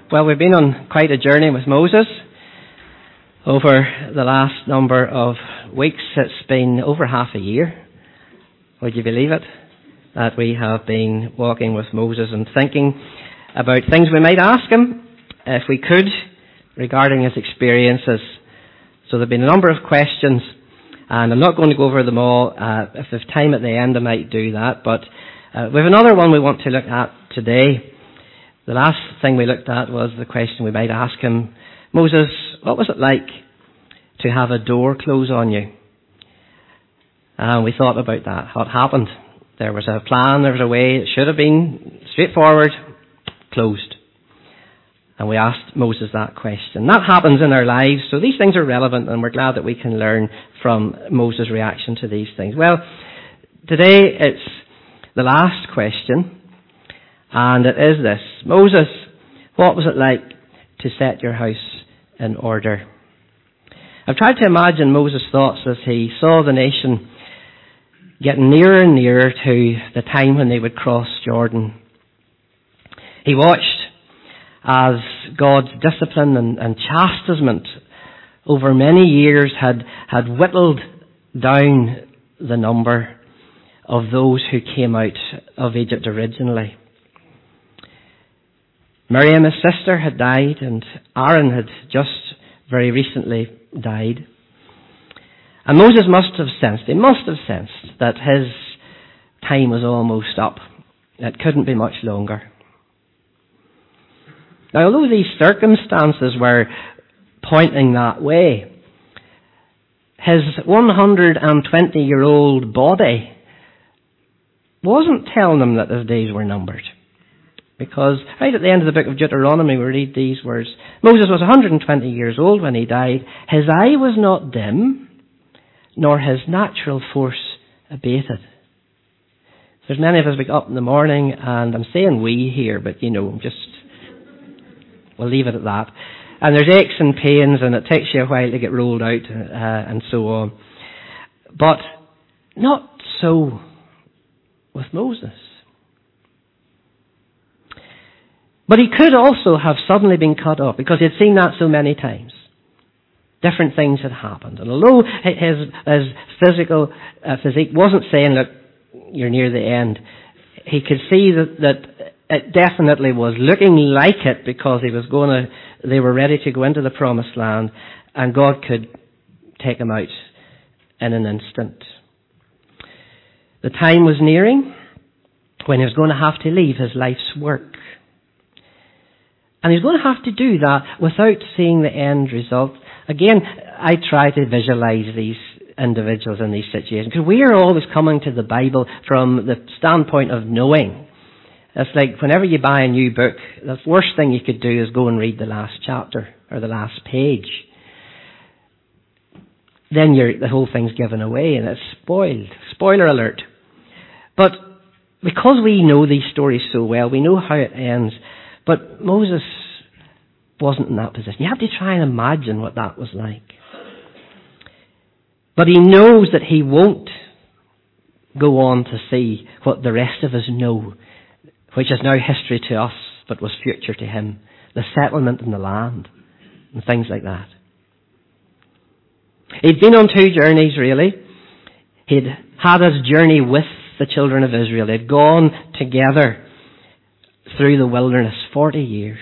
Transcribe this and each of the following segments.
Well, we've been on quite a journey with Moses over the last number of weeks. It's been over half a year. Would you believe it? That we have been walking with Moses and thinking about things we might ask him, if we could, regarding his experiences. So there have been a number of questions, and I'm not going to go over them all. If there's time at the end, I might do that. But we have another one we want to look at today. The last thing we looked at was the question we might ask him, Moses, what was it like to have a door close on you? And we thought about that. What happened? There was a plan, there was a way. It should have been straightforward, closed. And we asked Moses that question. That happens in our lives, so these things are relevant, and we're glad that we can learn from Moses' reaction to these things. Well, today it's the last question. And it is this. Moses, what was it like to set your house in order? I've tried to imagine Moses' thoughts as he saw the nation getting nearer and nearer to the time when they would cross Jordan. He watched as God's discipline and chastisement over many years had whittled down the number of those who came out of Egypt originally. Miriam, his sister, had died, and Aaron had just very recently died. And Moses must have sensed that his time was almost up. It couldn't be much longer. Now, although these circumstances were pointing that way, his 120-year-old body wasn't telling him that his days were numbered. Because right at the end of the book of Deuteronomy we read these words. Moses was 120 years old when he died. His eye was not dim, nor his natural force abated. There's many of us wake up in the morning, and I'm saying we here, but we'll leave it at that. And there's aches and pains, and it takes you a while to get rolled out, and so on. But not so with Moses. But he could also have suddenly been cut off because he had seen that so many times. Different things had happened. And although his physical physique wasn't saying, look, you're near the end, he could see that it definitely was looking like it because they were ready to go into the promised land, and God could take him out in an instant. The time was nearing when he was going to have to leave his life's work. And he's going to have to do that without seeing the end result. Again, I try to visualize these individuals in these situations, because we are always coming to the Bible from the standpoint of knowing. It's like whenever you buy a new book, the worst thing you could do is go and read the last chapter or the last page. Then the whole thing's given away and it's spoiled. Spoiler alert. But because we know these stories so well, we know how it ends. But Moses wasn't in that position. You have to try and imagine what that was like. But he knows that he won't go on to see what the rest of us know, which is now history to us, but was future to him. The settlement in the land and things like that. He'd been on two journeys, really. He'd had his journey with the children of Israel. They'd gone together through the wilderness 40 years.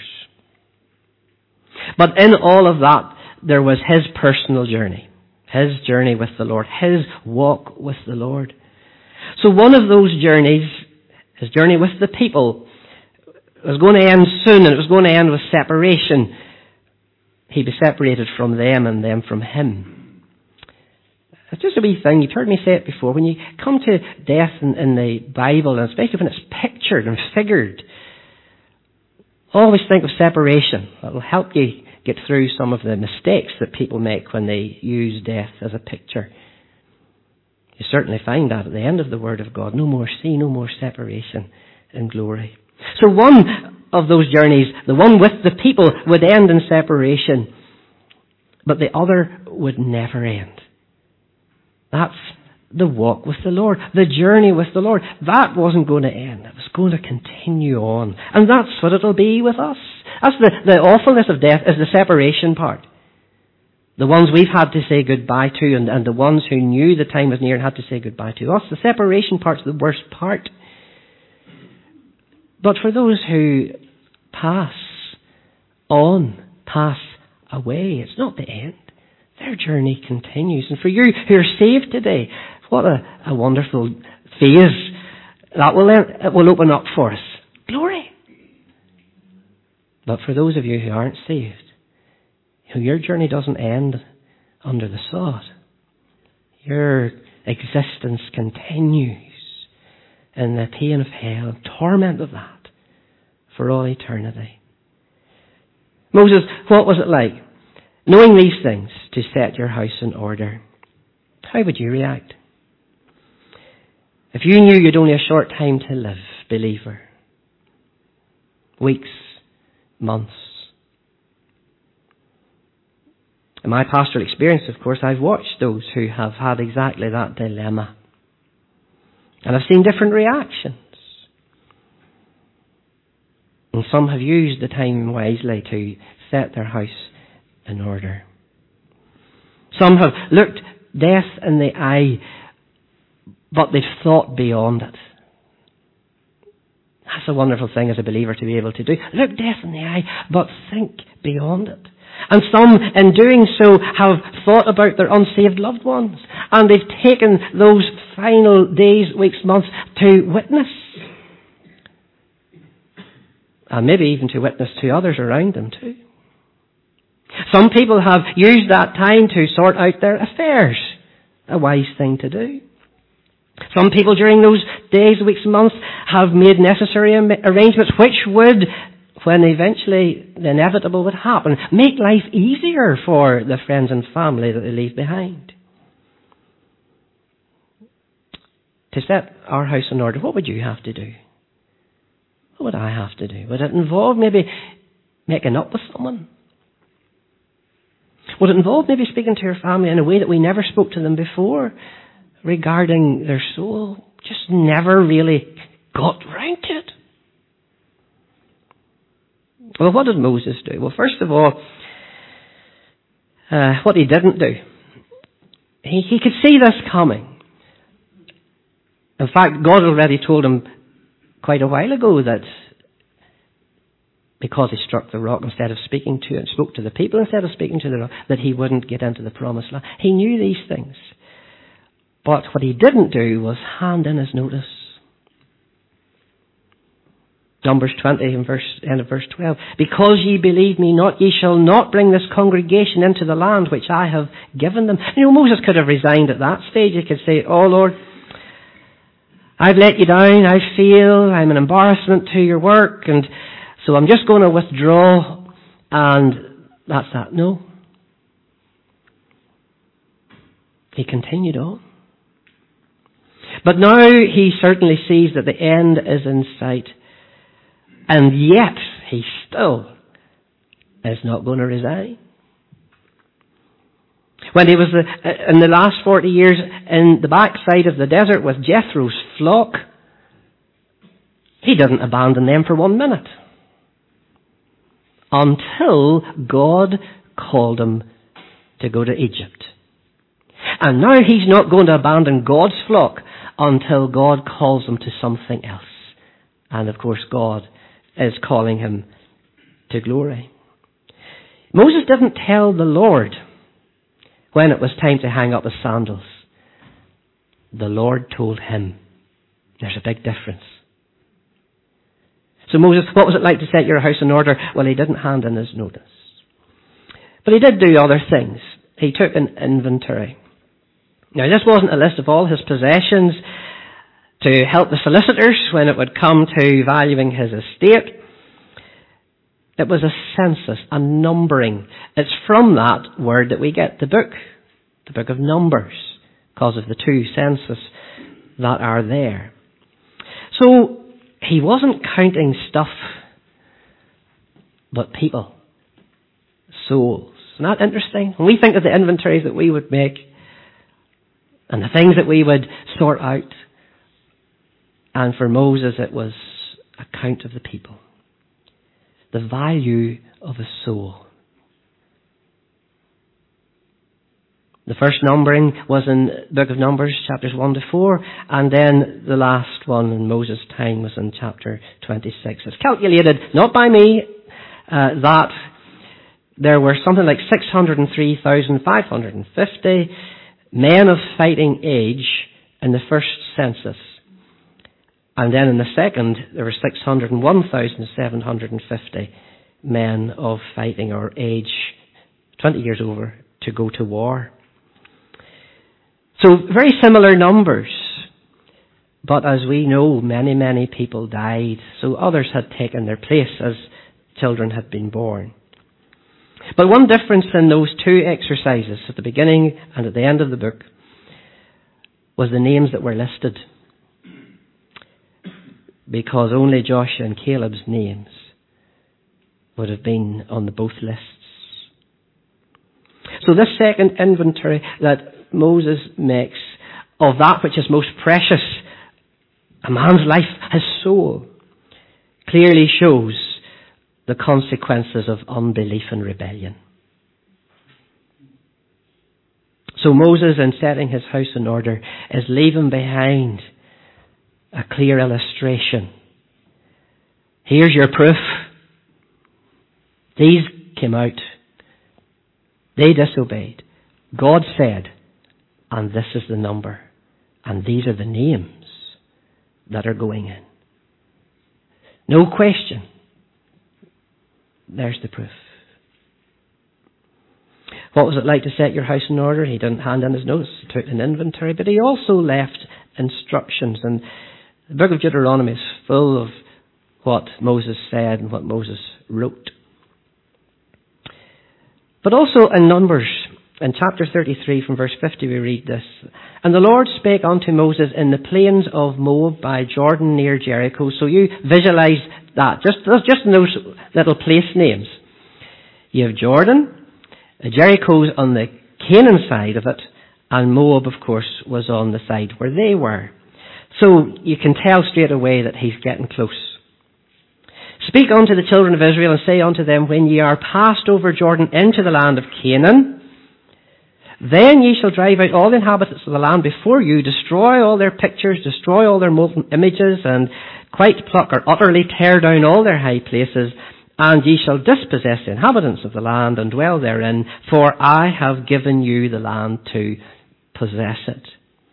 But in all of that, there was his personal journey. His journey with the Lord. His walk with the Lord. So one of those journeys, his journey with the people, was going to end soon, and it was going to end with separation. He'd be separated from them and them from him. It's just a wee thing. You've heard me say it before. When you come to death in the Bible, and especially when it's pictured and figured, always think of separation. That will help you get through some of the mistakes that people make when they use death as a picture. You certainly find that at the end of the Word of God. No more sea, no more separation in glory. So one of those journeys, the one with the people, would end in separation, but the other would never end. That's the walk with the Lord, the journey with the Lord. That wasn't going to end. It was going to continue on. And that's what it'll be with us. That's the awfulness of death, is the separation part. The ones we've had to say goodbye to, and the ones who knew the time was near and had to say goodbye to us. The separation part's the worst part. But for those who pass on, pass away, it's not the end. Their journey continues. And for you who are saved today, what a wonderful phase that will open up for us. Glory. But for those of you who aren't saved, your journey doesn't end under the sod. Your existence continues in the pain of hell, torment of that, for all eternity. Moses, what was it like, knowing these things, to set your house in order? How would you react? If you knew you'd only a short time to live, believer, weeks, months. In my pastoral experience, of course, I've watched those who have had exactly that dilemma. And I've seen different reactions. And some have used the time wisely to set their house in order. Some have looked death in the eye, but they've thought beyond it. That's a wonderful thing as a believer to be able to do. Look death in the eye, but think beyond it. And some, in doing so, have thought about their unsaved loved ones. And they've taken those final days, weeks, months to witness. And maybe even to witness to others around them too. Some people have used that time to sort out their affairs. A wise thing to do. Some people during those days, weeks, months have made necessary arrangements which would, when eventually the inevitable would happen, make life easier for the friends and family that they leave behind. To set our house in order, what would you have to do? What would I have to do? Would it involve maybe making up with someone? Would it involve maybe speaking to your family in a way that we never spoke to them before regarding their soul? Just never really got round to it. Well, what did Moses do? Well, first of all, what he didn't do. He could see this coming. In fact, God already told him quite a while ago that because he struck the rock instead of speaking to it, spoke to the people instead of speaking to the rock, that he wouldn't get into the promised land. He knew these things. But what he didn't do was hand in his notice. Numbers 20 and end of verse 12. Because ye believe me not, ye shall not bring this congregation into the land which I have given them. You know, Moses could have resigned at that stage. He could say, oh Lord, I've let you down. I feel I'm an embarrassment to your work, and so I'm just going to withdraw, and that's that. No. He continued on. But now he certainly sees that the end is in sight. And yet, he still is not going to resign. When he was in the last 40 years in the backside of the desert with Jethro's flock, he didn't abandon them for 1 minute. Until God called him to go to Egypt. And now he's not going to abandon God's flock until God calls him to something else. And of course God is calling him to glory. Moses didn't tell the Lord when it was time to hang up his sandals. The Lord told him. There's a big difference. So Moses, what was it like to set your house in order? Well, he didn't hand in his notice. But he did do other things. He took an inventory. Now, this wasn't a list of all his possessions to help the solicitors when it would come to valuing his estate. It was a census, a numbering. It's from that word that we get the book of Numbers, because of the 2 census that are there. So, he wasn't counting stuff, but people, souls. Isn't that interesting? When we think of the inventories that we would make, and the things that we would sort out, and for Moses it was a count of the people. the value of a soul. The first numbering was in the book of Numbers, chapters 1 to 4, and then the last one in Moses' time was in chapter 26. It's calculated, not by me, that there were something like 603,550 men of fighting age in the first census. And then in the second, there were 601,750 men of fighting or age 20 years over to go to war. So very similar numbers. But as we know, many, many people died. So others had taken their place as children had been born. But one difference in those two exercises, at the beginning and at the end of the book, was the names that were listed. Because only Joshua and Caleb's names would have been on the both lists. So this second inventory that Moses makes of that which is most precious, a man's life, his soul, clearly shows the consequences of unbelief and rebellion. So Moses, in setting his house in order, is leaving behind a clear illustration. Here's your proof. These came out. They disobeyed. God said, and this is the number. And these are the names that are going in. No question. There's the proof. What was it like to set your house in order? He didn't hand in his notes. He took an inventory, but he also left instructions. And the book of Deuteronomy is full of what Moses said and what Moses wrote. But also in Numbers, in chapter 33 from verse 50 we read this. And the Lord spake unto Moses in the plains of Moab by Jordan near Jericho. So you visualize that. Just in those little place names. You have Jordan. Jericho's on the Canaan side of it. And Moab, of course, was on the side where they were. So you can tell straight away that he's getting close. Speak unto the children of Israel and say unto them, when ye are passed over Jordan into the land of Canaan, then ye shall drive out all the inhabitants of the land before you, destroy all their pictures, destroy all their molten images, and quite pluck or utterly tear down all their high places, and ye shall dispossess the inhabitants of the land and dwell therein, for I have given you the land to possess it.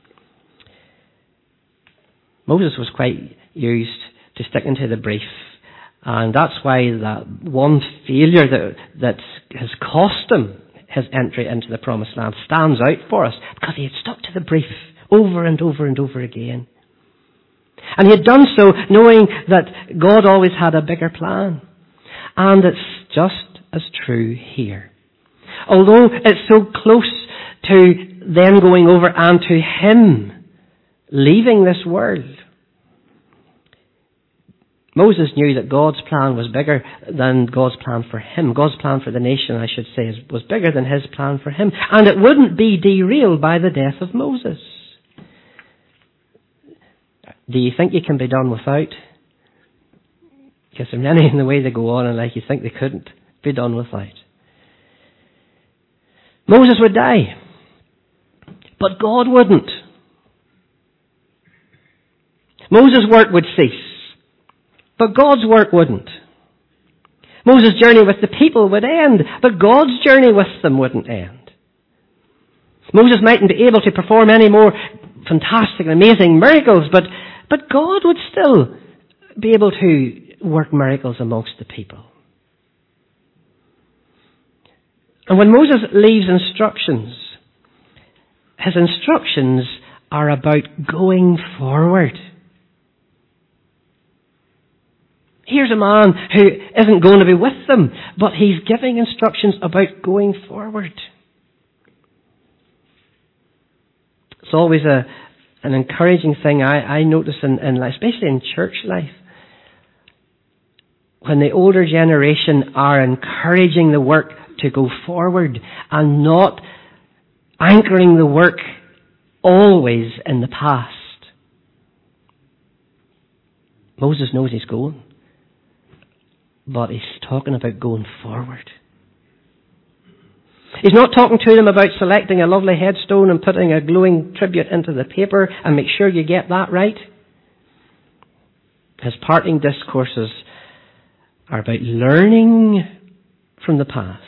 Moses was quite used to sticking to the brief. And that's why that one failure that has cost him his entry into the promised land stands out for us, because he had stuck to the brief over and over and over again. And he had done so knowing that God always had a bigger plan. And it's just as true here. Although it's so close to them going over and to him leaving this world, Moses knew that God's plan was bigger than God's plan for him. God's plan for the nation, I should say, was bigger than his plan for him. And it wouldn't be derailed by the death of Moses. Do you think you can be done without? Because there are many in the way they go on and like you think they couldn't be done without. Moses would die. But God wouldn't. Moses' work would cease. But God's work wouldn't. Moses' journey with the people would end, but God's journey with them wouldn't end. Moses mightn't be able to perform any more fantastic and amazing miracles, but God would still be able to work miracles amongst the people. And when Moses leaves instructions, his instructions are about going forward. Here's a man who isn't going to be with them, but he's giving instructions about going forward. It's always an encouraging thing I notice in life, especially in church life. When the older generation are encouraging the work to go forward and not anchoring the work always in the past. Moses knows he's going. but he's talking about going forward. He's not talking to them about selecting a lovely headstone and putting a glowing tribute into the paper and make sure you get that right. His parting discourses are about learning from the past,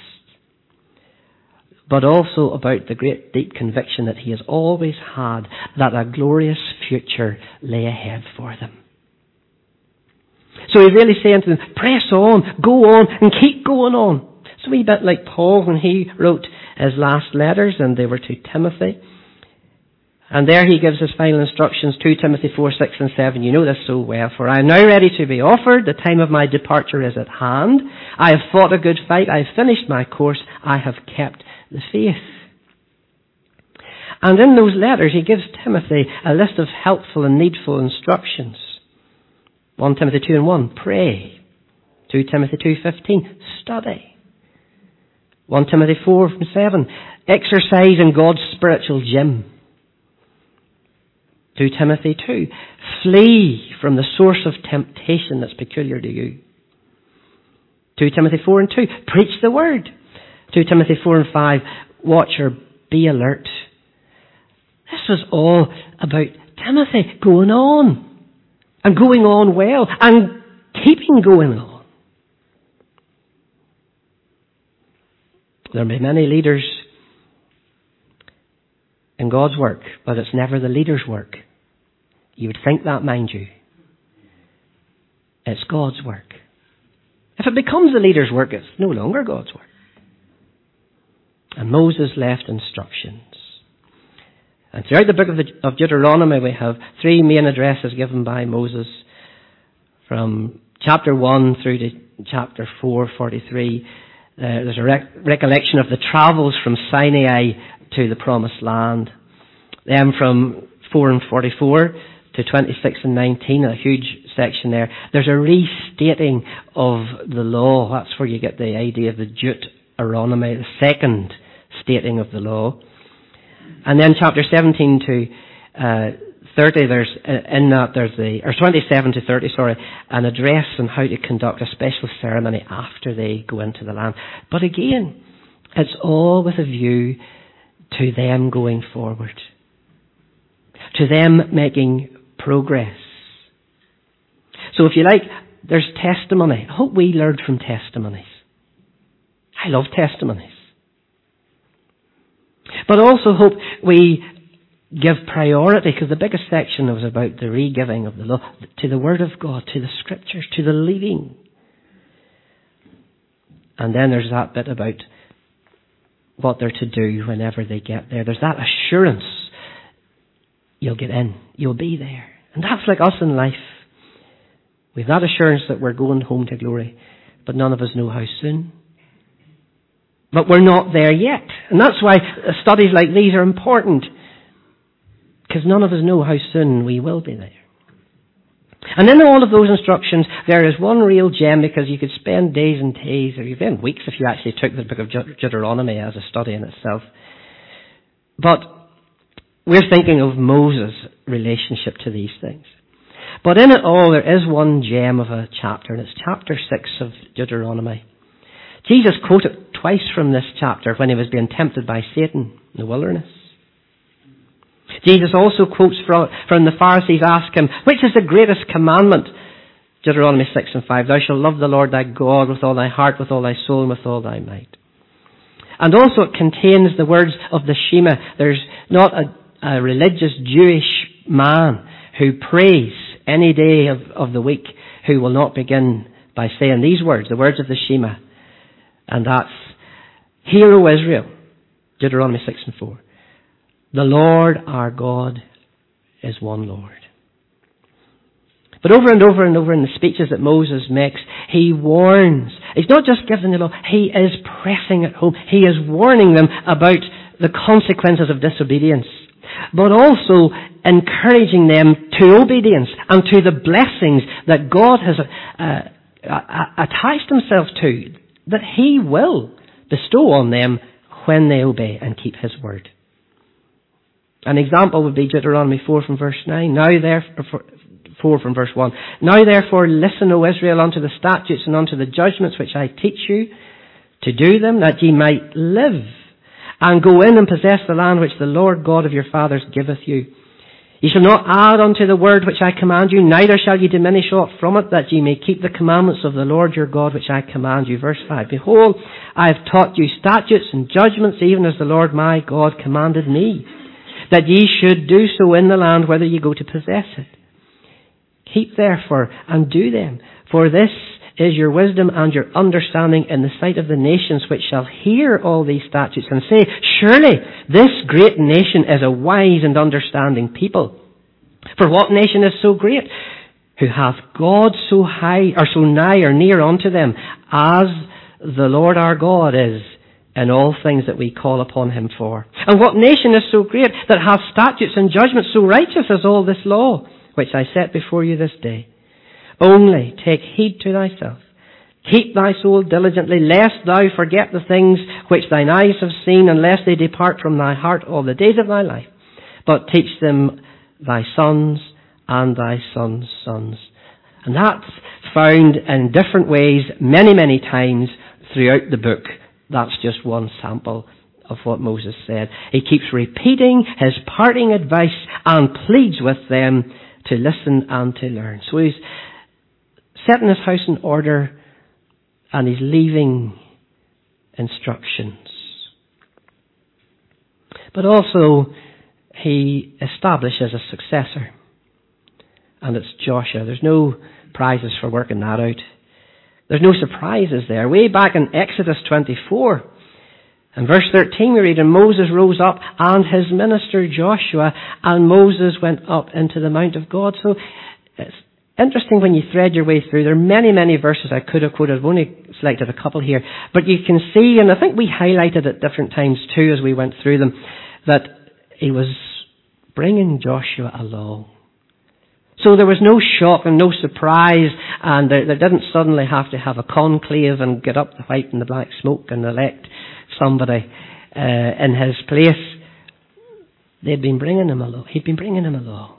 but also about the great deep conviction that he has always had that a glorious future lay ahead for them. So he's really saying to them, press on, go on, and keep going on. It's a wee bit like Paul when he wrote his last letters, and they were to Timothy. And there he gives his final instructions, 2 Timothy 4, 6 and 7. You know this so well. For I am now ready to be offered. The time of my departure is at hand. I have fought a good fight. I have finished my course. I have kept the faith. And in those letters he gives Timothy a list of helpful and needful instructions. 1 Timothy 2 and 1, pray. 2 Timothy 2:15, study. 1 Timothy 4 and 7, exercise in God's spiritual gym. 2 Timothy 2, flee from the source of temptation that's peculiar to you. 2 Timothy 4 and 2, preach the word. 2 Timothy 4 and 5, watch or be alert. This was all about Timothy going on. And going on well. And keeping going on. There may be many leaders in God's work, but it's never the leader's work. You would think that, mind you. It's God's work. If it becomes the leader's work, it's no longer God's work. And Moses left instructions. And throughout the book of Deuteronomy, we have 3 main addresses given by Moses, from chapter 1 through to chapter 4:43. There's a recollection of the travels from Sinai to the Promised Land. Then from 4 and 44 to 26 and 19, a huge section there. There's a restating of the law. That's where you get the idea of the Deuteronomy, the second stating of the law. And then chapter 17 to 30, there's 27 to 30, an address on how to conduct a special ceremony after they go into the land. But again, it's all with a view to them going forward, to them making progress. So if you like, there's testimony. I hope we learned from testimonies. I love testimonies. But I also hope we give priority, because the biggest section was about the re-giving of the law, to the Word of God, to the Scriptures, to the leading. And then there's that bit about what they're to do whenever they get there. There's that assurance you'll get in, you'll be there. And that's like us in life. We've that assurance that we're going home to glory, but none of us know how soon. But we're not there yet. And that's why studies like these are important, because none of us know how soon we will be there. And in all of those instructions, there is one real gem, because you could spend days and days, or even weeks, if you actually took the book of Deuteronomy as a study in itself. But we're thinking of Moses' relationship to these things. But in it all, there is one gem of a chapter, and it's chapter 6 of Deuteronomy. Jesus quoted twice from this chapter when he was being tempted by Satan in the wilderness. Jesus also quotes from the Pharisees ask him, which is the greatest commandment? Deuteronomy 6 and 5, thou shalt love the Lord thy God with all thy heart, with all thy soul, and with all thy might. And also it contains the words of the Shema. There's not a religious Jewish man who prays any day of the week who will not begin by saying these words, the words of the Shema. And that's, Hear, O Israel, Deuteronomy 6 and 4. The Lord our God is one Lord. But over and over and over in the speeches that Moses makes, he warns. He's not just giving the law, he is pressing it home. He is warning them about the consequences of disobedience, but also encouraging them to obedience and to the blessings that God has attached himself to, that he will bestow on them when they obey and keep his word. An example would be Deuteronomy 4 from verse 9. Now therefore 4 from verse 1. Now therefore listen, O Israel, unto the statutes and unto the judgments which I teach you, to do them, that ye might live, and go in and possess the land which the Lord God of your fathers giveth you. Ye shall not add unto the word which I command you, neither shall ye diminish aught from it, that ye may keep the commandments of the Lord your God which I command you. Verse 5. Behold, I have taught you statutes and judgments, even as the Lord my God commanded me, that ye should do so in the land whither ye go to possess it. Keep therefore and do them, for this is your wisdom and your understanding in the sight of the nations, which shall hear all these statutes and say, surely this great nation is a wise and understanding people. For what nation is so great, who hath God so high, or so nigh, or near unto them, as the Lord our God is in all things that we call upon him for? And what nation is so great, that hath statutes and judgments so righteous as all this law, which I set before you this day? Only take heed to thyself. Keep thy soul diligently, lest thou forget the things which thine eyes have seen, and lest they depart from thy heart all the days of thy life. But teach them thy sons and thy sons' sons. And that's found in different ways many, many times throughout the book. That's just one sample of what Moses said. He keeps repeating his parting advice and pleads with them to listen and to learn. So he's setting his house in order, and he's leaving instructions. But also, he establishes a successor, and it's Joshua. There's no prizes for working that out. There's no surprises there. Way back in Exodus 24, in verse 13 we read, and Moses rose up and his minister Joshua, and Moses went up into the mount of God. So it's interesting when you thread your way through. There are many, many verses I could have quoted. I've only selected a couple here. But you can see, and I think we highlighted at different times too as we went through them, that he was bringing Joshua along. So there was no shock and no surprise, and there didn't suddenly have to have a conclave and get up the white and the black smoke and elect somebody in his place. They'd been bringing him along. He'd been bringing him along.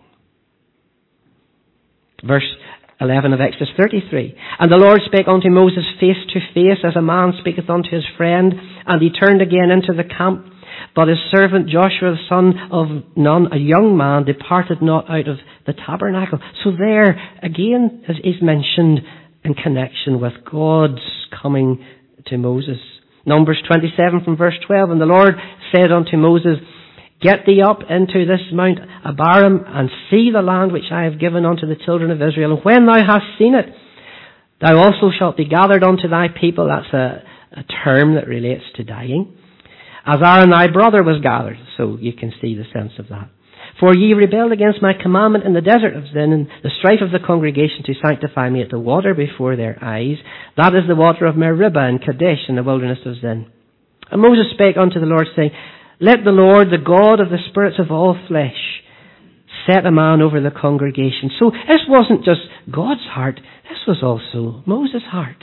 Verse 11 of Exodus 33. And the Lord spake unto Moses face to face, as a man speaketh unto his friend. And he turned again into the camp. But his servant Joshua, the son of Nun, a young man, departed not out of the tabernacle. So there, again, is mentioned in connection with God's coming to Moses. Numbers 27 from verse 12. And the Lord said unto Moses, Get thee up into this Mount Abarim, and see the land which I have given unto the children of Israel. And when thou hast seen it, thou also shalt be gathered unto thy people. That's a term that relates to dying. As Aaron thy brother was gathered. So you can see the sense of that. For ye rebelled against my commandment in the desert of Zin, and the strife of the congregation to sanctify me at the water before their eyes. That is the water of Meribah and Kadesh in the wilderness of Zin. And Moses spake unto the Lord, saying, Let the Lord, the God of the spirits of all flesh, set a man over the congregation. So this wasn't just God's heart, this was also Moses' heart.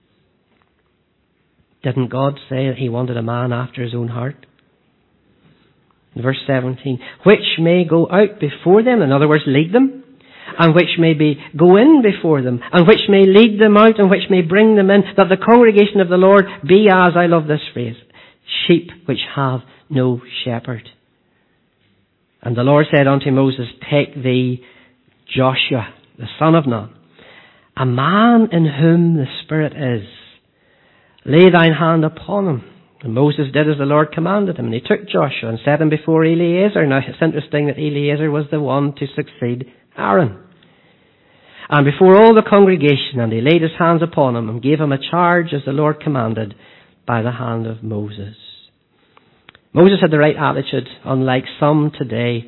Didn't God say that he wanted a man after his own heart? Verse 17, which may go out before them, in other words, lead them, and which may go in before them, and which may lead them out, and which may bring them in, that the congregation of the Lord be as, I love this phrase, sheep which have no shepherd. And the Lord said unto Moses, Take thee Joshua, the son of Nun, a man in whom the Spirit is. Lay thine hand upon him. And Moses did as the Lord commanded him. And he took Joshua and set him before Eleazar. Now it's interesting that Eleazar was the one to succeed Aaron. And before all the congregation, and he laid his hands upon him and gave him a charge as the Lord commanded by the hand of Moses. Moses had the right attitude, unlike some today.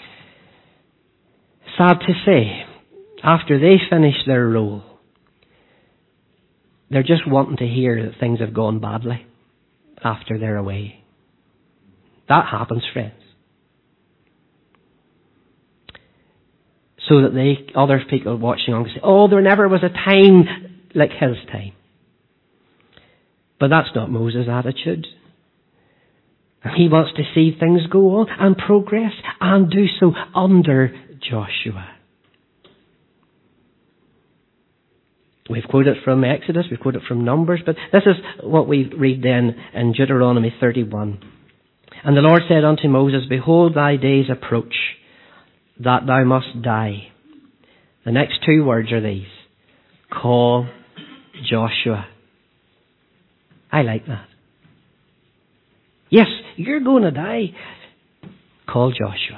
Sad to say, after they finish their role, they're just wanting to hear that things have gone badly after they're away. That happens, friends. So that other people watching on can say, oh, there never was a time like his time. But that's not Moses' attitude. He wants to see things go on and progress and do so under Joshua. quoted from Exodus, we've quoted from Numbers, but this is what we read then in Deuteronomy 31. And the Lord said unto Moses, Behold, thy days approach, that thou must die. The next two words are these. Call Joshua. I like that. Yes, you're going to die. Call Joshua.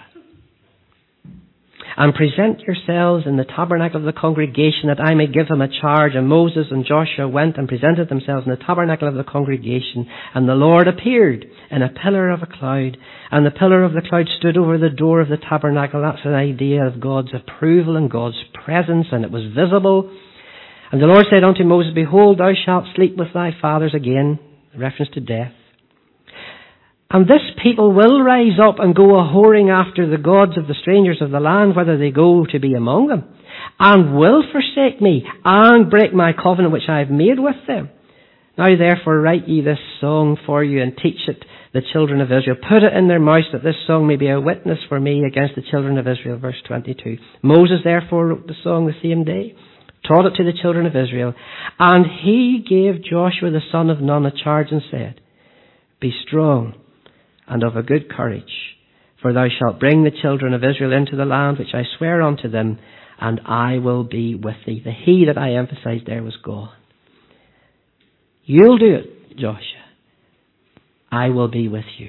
And present yourselves in the tabernacle of the congregation, that I may give them a charge. And Moses and Joshua went and presented themselves in the tabernacle of the congregation. And the Lord appeared in a pillar of a cloud. And the pillar of the cloud stood over the door of the tabernacle. That's an idea of God's approval and God's presence, and it was visible. And the Lord said unto Moses, Behold, thou shalt sleep with thy fathers again, in reference to death. And this people will rise up and go a-whoring after the gods of the strangers of the land, whether they go to be among them, and will forsake me, and break my covenant which I have made with them. Now therefore write ye this song for you, and teach it the children of Israel. Put it in their mouths, that this song may be a witness for me against the children of Israel. Verse 22. Moses therefore wrote the song the same day, taught it to the children of Israel, and he gave Joshua the son of Nun a charge, and said, Be strong and of a good courage, for thou shalt bring the children of Israel into the land which I swear unto them, and I will be with thee. The he that I emphasized there was God. You'll do it, Joshua. I will be with you.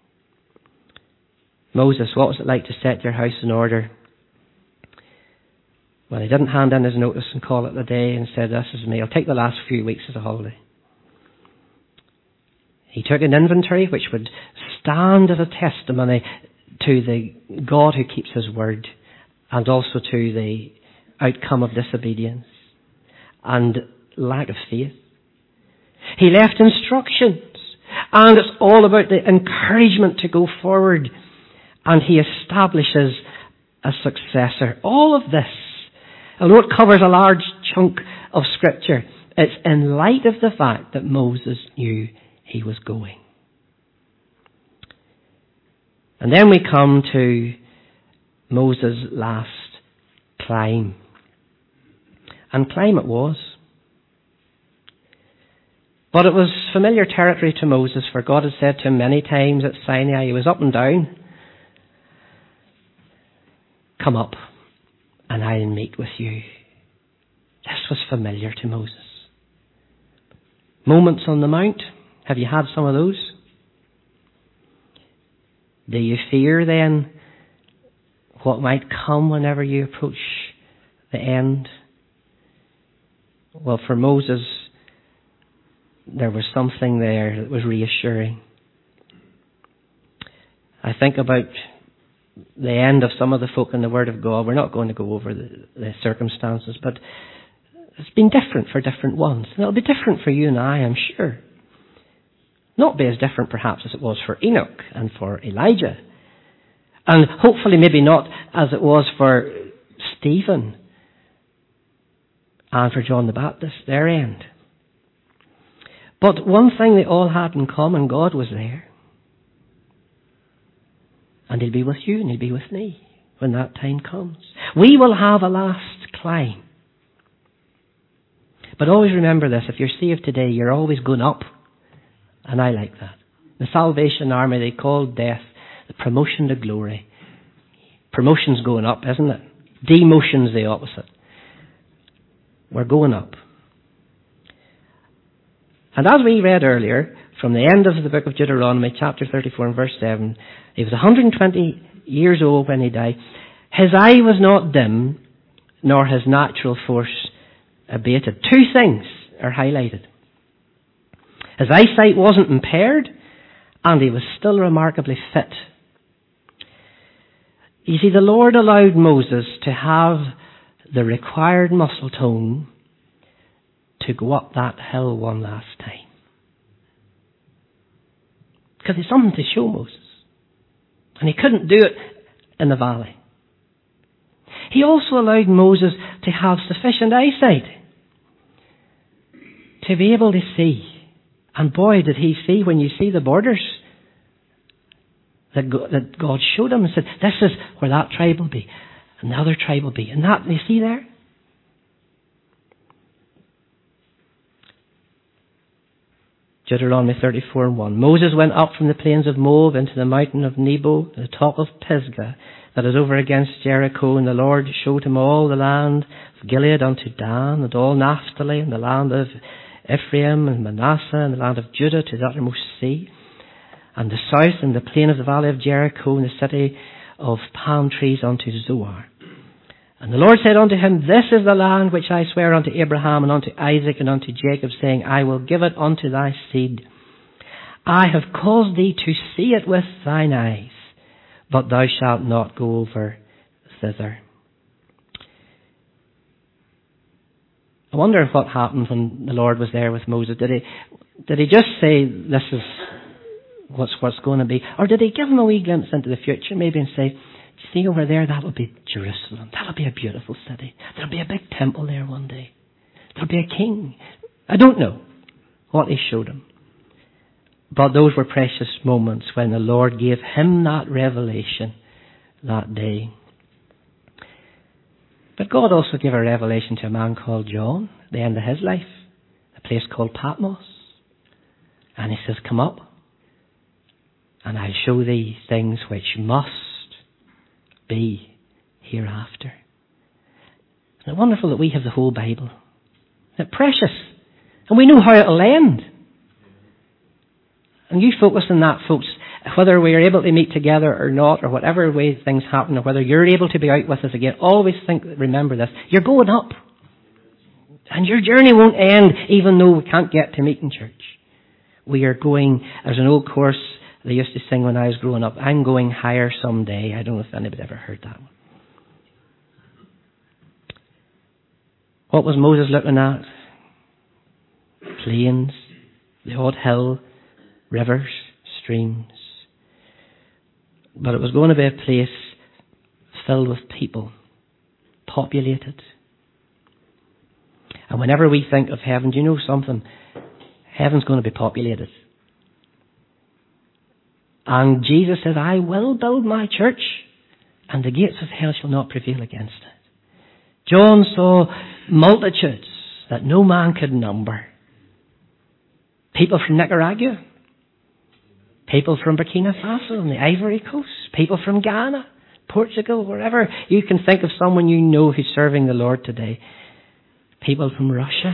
Moses, what was it like to set your house in order? Well, he didn't hand in his notice and call it a day and said, This is me. I'll take the last few weeks as a holiday. He took an inventory which would stand as a testimony to the God who keeps his word, and also to the outcome of disobedience and lack of faith. He left instructions, and it's all about the encouragement to go forward, and he establishes a successor. All of this, although it covers a large chunk of Scripture, it's in light of the fact that Moses knew he was going. And then we come to Moses' last climb. And climb it was. But it was familiar territory to Moses, for God had said to him many times at Sinai, he was up and down, Come up, and I'll meet with you. This was familiar to Moses. Moments on the Mount. Have you had some of those? Do you fear then what might come whenever you approach the end? Well, for Moses, there was something there that was reassuring. I think about the end of some of the folk in the Word of God. We're not going to go over the circumstances, but it's been different for different ones. And it'll be different for you and I, I'm sure. Not be as different perhaps as it was for Enoch and for Elijah. And hopefully maybe not as it was for Stephen and for John the Baptist, their end. But one thing they all had in common, God was there. And He'll be with you and He'll be with me when that time comes. We will have a last climb. But always remember this, if you're saved today, you're always going up. And I like that. The Salvation Army, they call death the promotion to glory. Promotion's going up, isn't it? Demotion's the opposite. We're going up. And as we read earlier, from the end of the book of Deuteronomy, chapter 34 and verse 7, he was 120 years old when he died. His eye was not dim, nor his natural force abated. Two things are highlighted. His eyesight wasn't impaired, and he was still remarkably fit. You see, the Lord allowed Moses to have the required muscle tone to go up that hill one last time. Because there's something to show Moses. And he couldn't do it in the valley. He also allowed Moses to have sufficient eyesight to be able to see. And boy, did he see when you see the borders that God showed him and said, this is where that tribe will be, and the other tribe will be. And that, you see there? Deuteronomy 34:1. Moses went up from the plains of Moab into the mountain of Nebo, to the top of Pisgah, that is over against Jericho, and the Lord showed him all the land of Gilead unto Dan, and all Naphtali, and the land of Ephraim and Manasseh, and the land of Judah to the uttermost sea, and the south, and the plain of the valley of Jericho, and the city of palm trees unto Zoar. And the Lord said unto him, This is the land which I swear unto Abraham and unto Isaac and unto Jacob, saying, I will give it unto thy seed. I have caused thee to see it with thine eyes, but thou shalt not go over thither. I wonder what happened when the Lord was there with Moses. Did he just say, this is what's going to be? Or did he give him a wee glimpse into the future, maybe, and say, see over there, that'll be Jerusalem. That'll be a beautiful city. There'll be a big temple there one day. There'll be a king. I don't know what he showed him. But those were precious moments when the Lord gave him that revelation that day. But God also gave a revelation to a man called John at the end of his life, a place called Patmos. And he says, come up, and I'll show thee things which must be hereafter. Isn't it wonderful that we have the whole Bible? Isn't it precious? And we know how it'll end. And you focus on that, folks, whether we are able to meet together or not, or whatever way things happen, or whether you're able to be out with us again, always remember this, you're going up. And your journey won't end even though we can't get to meet in church. We are going, there's an old chorus they used to sing when I was growing up, I'm going higher someday. I don't know if anybody ever heard that one. What was Moses looking at? Plains, the odd hill, rivers, streams. But it was going to be a place filled with people, populated. And whenever we think of heaven, do you know something? Heaven's going to be populated. And Jesus says, I will build my church, and the gates of hell shall not prevail against it. John saw multitudes that no man could number. People from Nicaragua, people from Burkina Faso and the Ivory Coast, people from Ghana, Portugal, wherever. You can think of someone you know who's serving the Lord today. People from Russia.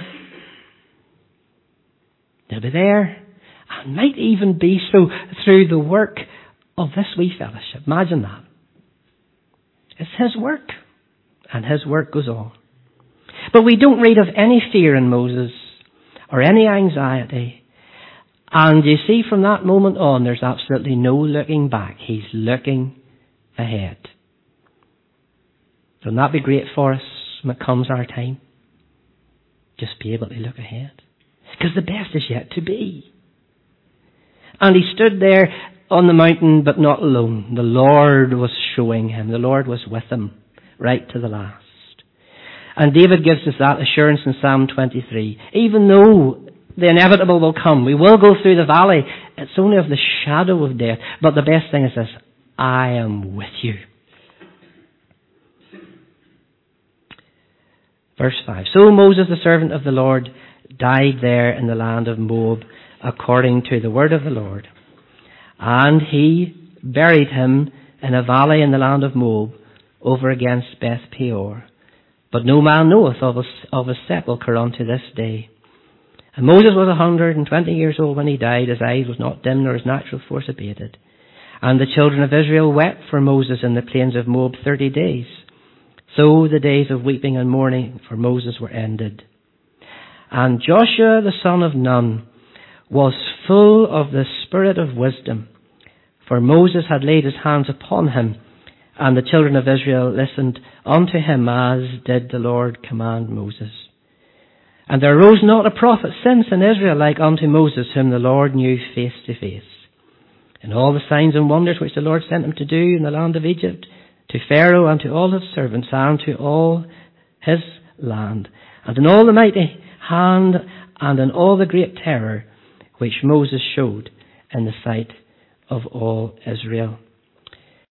They'll be there. And might even be so through the work of this wee fellowship. Imagine that. It's his work. And his work goes on. But we don't read of any fear in Moses or any anxiety. And you see, from that moment on, there's absolutely no looking back. He's looking ahead. Wouldn't that be great for us when it comes our time? Just be able to look ahead. Because the best is yet to be. And he stood there on the mountain, but not alone. The Lord was showing him. The Lord was with him right to the last. And David gives us that assurance in Psalm 23. Even though the inevitable will come, we will go through the valley. It's only of the shadow of death. But the best thing is this, I am with you. Verse 5. So Moses, the servant of the Lord, died there in the land of Moab, according to the word of the Lord. And he buried him in a valley in the land of Moab, over against Beth Peor. But no man knoweth of his sepulchre unto this day. And Moses was 120 years old when he died. His eyes was not dim, nor his natural force abated. And the children of Israel wept for Moses in the plains of Moab 30 days. So the days of weeping and mourning for Moses were ended. And Joshua the son of Nun was full of the spirit of wisdom, for Moses had laid his hands upon him, and the children of Israel listened unto him, as did the Lord command Moses. And there arose not a prophet since in Israel like unto Moses, whom the Lord knew face to face. And all the signs and wonders which the Lord sent him to do in the land of Egypt, to Pharaoh and to all his servants, and to all his land, and in all the mighty hand, and in all the great terror which Moses showed in the sight of all Israel.